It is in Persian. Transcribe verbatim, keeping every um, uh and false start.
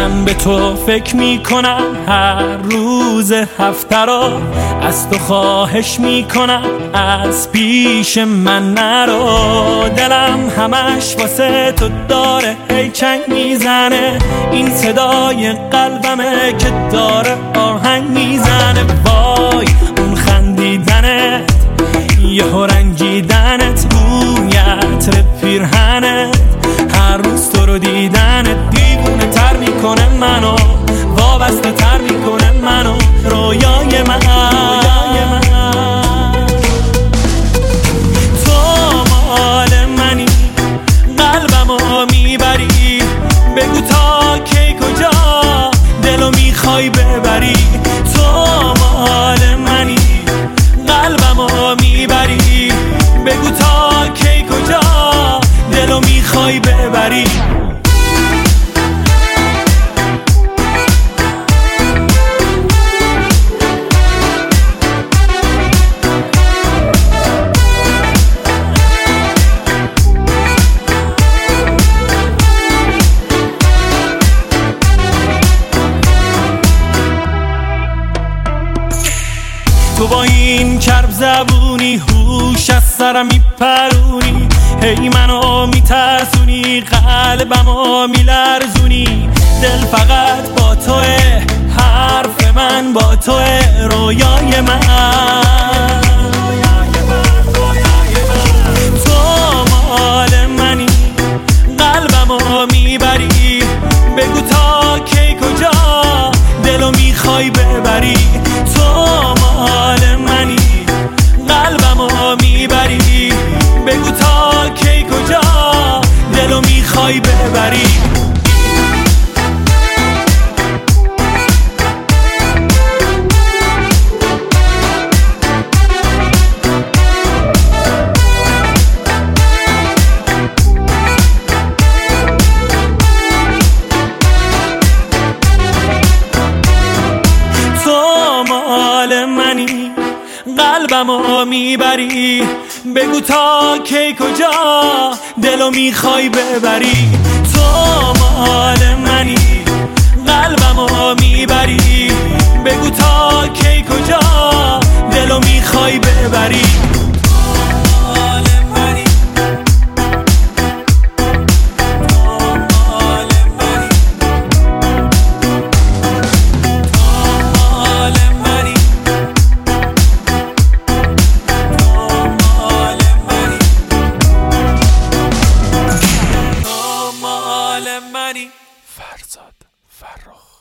من به تو فکر میکنم هر روز هفته را، از تو خواهش میکنم از پیش من نرو. دلم همش واسه تو داره هی چنگ میزنه، این صدای قلبمه که داره آهنگ میزنه. وای اون خندیدنت، یهو رنگیدنت، روی عطر پیرهنت، هر روز تو رو دیدنت دیوونه تر میکنه منو، وابسته تر میکنه منو، رویای من. تو مال منی، قلبمو میبری، بگو تا کی کجا دلو میخوای ببری. تو مال منی، قلبمو میبری، بگو تا کی کجا دلو میخوای ببری. تو با این کرب زبونی هوش از سرم میپرونی، هی منو میترسونی، قلبمو میلرزونی. دل فقط با توه، حرف من با توه، رویای من. تو مال منی، قلبمو میبری، بگو تا کی کجا دلو میخوای ببری. تو مال منی، قلبمو میبری، بگو تا کی کجا دلو میخوای ببری. قلبمو میبری، بگو تا کی کجا دلو میخوای ببری. تو مال منی، قلبمو میبری، بگو تا کی کجا دلو میخوای ببری. فرزاد فرخ.